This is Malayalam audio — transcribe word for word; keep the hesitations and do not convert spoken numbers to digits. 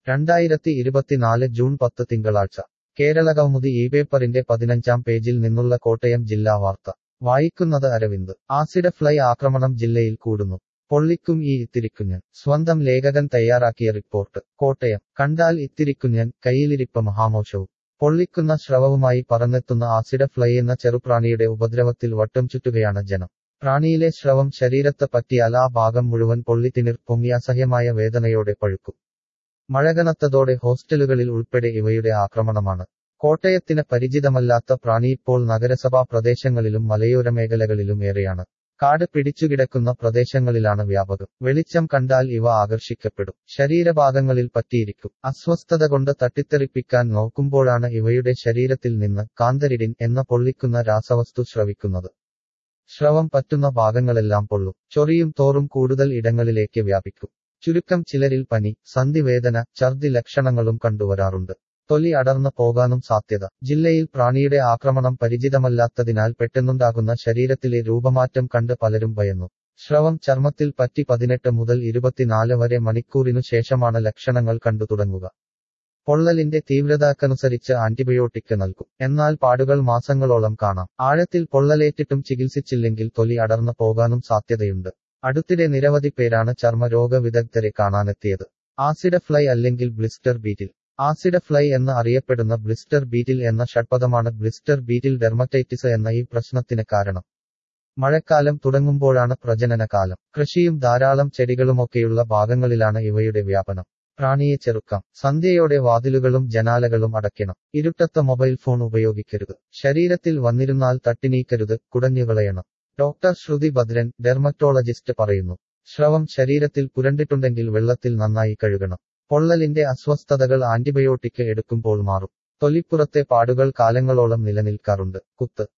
രണ്ടായിരത്തി ഇരുപത്തിനാല് ജൂൺ പത്ത് തിങ്കളാഴ്ച കേരളകൗമുദി ഈ പേപ്പറിന്റെ പതിനഞ്ചാം പേജിൽ നിന്നുള്ള കോട്ടയം ജില്ലാ വാർത്ത വായിക്കുന്നത് അരവിന്ദ് ആസിഡ് ഫ്ലൈ ആക്രമണം ജില്ലയിൽ കൂടുന്നു പൊള്ളിക്കും ഈ ഇത്തിരിക്കുഞ്ഞൻ സ്വന്തം ലേഖകൻ തയ്യാറാക്കിയ റിപ്പോർട്ട് കോട്ടയം കണ്ടാൽ ഇത്തിരിക്കുഞ്ഞൻ കയ്യിലിരിപ്പ് മഹാമോശവും പൊള്ളിക്കുന്ന സ്രവവുമായി പറന്നെത്തുന്ന ആസിഡ് ഫ്ലൈ എന്ന ചെറുപ്രാണിയുടെ ഉപദ്രവത്തിൽ വട്ടം ചുറ്റുകയാണ് ജനം പ്രാണിയിലെ സ്രവം ശരീരത്ത് പറ്റിയാൽ ആ ഭാഗം മുഴുവൻ പൊള്ളിത്തിണിർ പൊങ്ങി അസഹ്യമായ വേദനയോടെ പഴുക്കും മഴകനത്തതോടെ ഹോസ്റ്റലുകളിൽ ഉൾപ്പെടെ ഇവയുടെ ആക്രമണമാണ് കോട്ടയത്തിന് പരിചിതമല്ലാത്ത പ്രാണി ഇപ്പോൾ നഗരസഭാ പ്രദേശങ്ങളിലും മലയോര മേഖലകളിലും ഏറെയാണ് കാട് പിടിച്ചുകിടക്കുന്ന പ്രദേശങ്ങളിലാണ് വ്യാപകം വെളിച്ചം കണ്ടാൽ ഇവ ആകർഷിക്കപ്പെടും ശരീരഭാഗങ്ങളിൽ പറ്റിയിരിക്കും അസ്വസ്ഥത കൊണ്ട് തട്ടിത്തെറിപ്പിക്കാൻ നോക്കുമ്പോഴാണ് ഇവയുടെ ശരീരത്തിൽ നിന്ന് കാന്തരിഡിൻ എന്ന പൊള്ളിക്കുന്ന രാസവസ്തു സ്രവിക്കുന്നത് സ്രവം പറ്റുന്ന ഭാഗങ്ങളെല്ലാം പൊള്ളും ചൊറിയും തോറും കൂടുതൽ ഇടങ്ങളിലേക്ക് വ്യാപിക്കും ചുരുക്കം ചിലരിൽ പനി സന്ധിവേദന ഛർദി ലക്ഷണങ്ങളും കണ്ടുവരാറുണ്ട് തൊലി അടർന്നു പോകാനും സാധ്യത ജില്ലയിൽ പ്രാണിയുടെ ആക്രമണം പരിചിതമല്ലാത്തതിനാൽ പെട്ടെന്നുണ്ടാകുന്ന ശരീരത്തിലെ രൂപമാറ്റം കണ്ട് പലരും ഭയന്നു സ്രവം ചർമ്മത്തിൽ പറ്റി പതിനെട്ട് മുതൽ ഇരുപത്തിനാല് വരെ മണിക്കൂറിനു ശേഷമാണ് ലക്ഷണങ്ങൾ കണ്ടു തുടങ്ങുക പൊള്ളലിന്റെ തീവ്രതക്കനുസരിച്ച് ആന്റിബയോട്ടിക് നൽകും എന്നാൽ പാടുകൾ മാസങ്ങളോളം കാണാം ആഴത്തിൽ പൊള്ളലേറ്റിട്ടും ചികിത്സിച്ചില്ലെങ്കിൽ തൊലി അടർന്നു പോകാനും സാധ്യതയുണ്ട് അടുത്തിടെ നിരവധി പേരാണ് ചർമ്മരോഗ വിദഗ്ധരെ കാണാനെത്തിയത് ആസിഡ് ഫ്ലൈ അല്ലെങ്കിൽ ബ്ലിസ്റ്റർ ബീറ്റിൽ ആസിഡ് ഫ്ലൈ എന്ന് അറിയപ്പെടുന്ന ബ്ലിസ്റ്റർ ബീറ്റിൽ എന്ന ഷഡ്പദമാണ് ബ്ലിസ്റ്റർ ബീറ്റിൽ ഡെർമറ്റൈറ്റിസ് എന്ന ഈ പ്രശ്നത്തിന് കാരണം മഴക്കാലം തുടങ്ങുമ്പോഴാണ് പ്രജനനകാലം കൃഷിയും ധാരാളം ചെടികളുമൊക്കെയുള്ള ഭാഗങ്ങളിലാണ് ഇവയുടെ വ്യാപനം പ്രാണിയെ ചെറുക്കാം സന്ധ്യയോടെ വാതിലുകളും ജനാലകളും അടയ്ക്കണം ഇരുട്ടത്ത് മൊബൈൽ ഫോൺ ഉപയോഗിക്കരുത് ശരീരത്തിൽ വന്നിരുന്നാൽ തട്ടിനീക്കരുത് കുടഞ്ഞുകളയണം ഡോക്ടർ ശ്രുതി ഭദ്രൻ ഡെർമറ്റോളജിസ്റ്റ് പറയുന്നു സ്രവം ശരീരത്തിൽ പുരണ്ടിട്ടുണ്ടെങ്കിൽ വെള്ളത്തിൽ നന്നായി കഴുകണം പൊള്ളലിന്റെ അസ്വസ്ഥതകൾ ആന്റിബയോട്ടിക് എടുക്കുമ്പോൾ മാറും തൊലിപ്പുറത്തെ പാടുകൾ കാലങ്ങളോളം നിലനിൽക്കാറുണ്ട് കുത്ത്